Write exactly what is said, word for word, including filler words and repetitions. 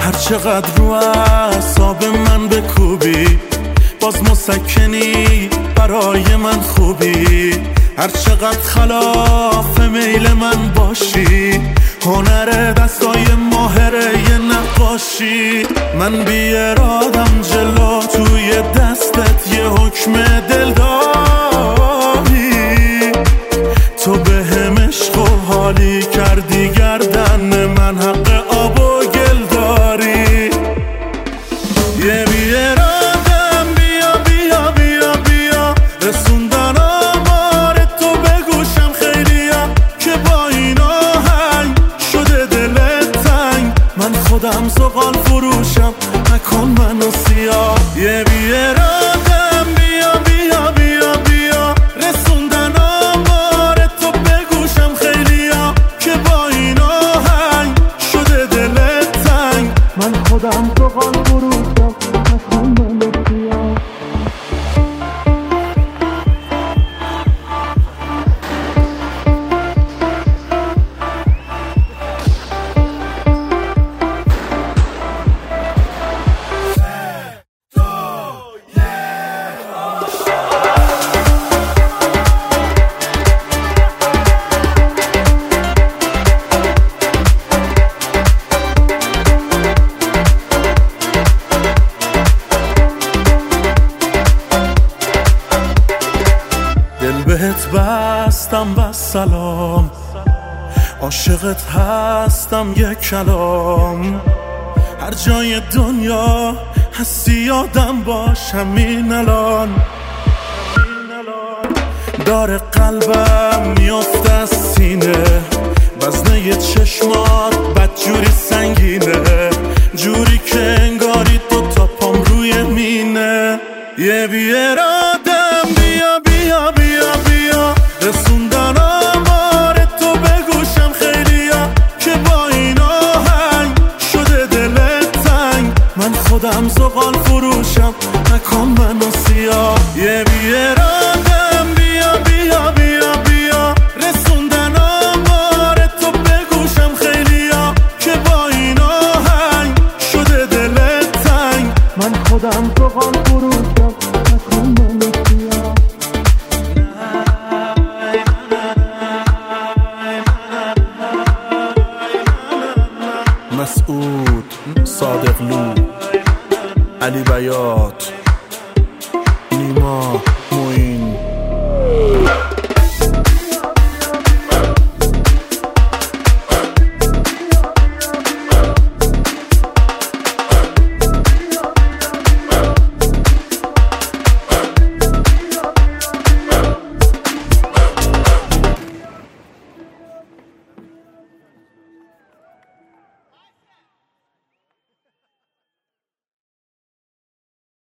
هر چقدر رو اعصاب من بکوبی باز مسکنی برای من خوبی. هر چقدر خلاف میل من باشی هنر دستای ماهره یه نقاشی. من بی ارادم جلو توی دستت یه حکم دل داری. تو به هم عشق و حالی کردی گردن من حق آب و گل داری. یه بی ارادم بیا بیا بیا بیا رسوندن آمار تو به گوشم خیلیا که با این آهنگ شده دلت تنگ. من خودم زغال فروشم نکن منو سیاه. یه بی ارادم بیا بیا بیا بیا رسوندن آمار تو به گوشم خیلیا که با این آهنگ شده دلت تنگ. من خودم زغال فروشم نکن منو سیاه. دل بهت بستم و سلام عاشقت هستم یک کلام. هر جای دنیا هستی یادم باش همین الان. داره قلبم میافته از سینه وزنه ی چشمات بدجوری سنگینه جوری که انگاری تو تا پام روی مینه. یه بی ارادم بیا بیا بیا بیا رسوندن آمار تو به گوشم خیلیا که با این آهنگ شده دلت تنگ. من خودم زغال فروشم نکن منو سیاه. یه بی ارادم بیا بیا بیا بیا رسوندن آمار تو به گوشم خیلیا که با این آهنگ شده دلت تنگ. من خودم زغال فروشم نکن منو سیاه. مسعود صادقلو علی بیات نیما